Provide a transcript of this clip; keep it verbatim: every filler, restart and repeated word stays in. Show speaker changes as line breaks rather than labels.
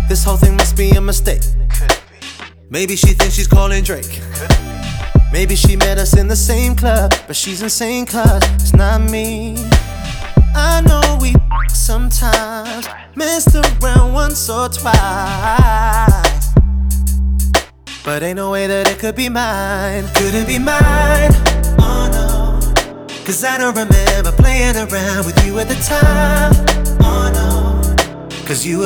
This whole thing must be a mistake. Maybe she thinks she's calling Drake. Maybe she met us in the same club, but she's insane cause it's not me. I know we sometimes messed around once or twice, but ain't no way that it could be mine. Could it be mine? Oh no, cause I don't remember playing around with you at the time. Oh no, cause you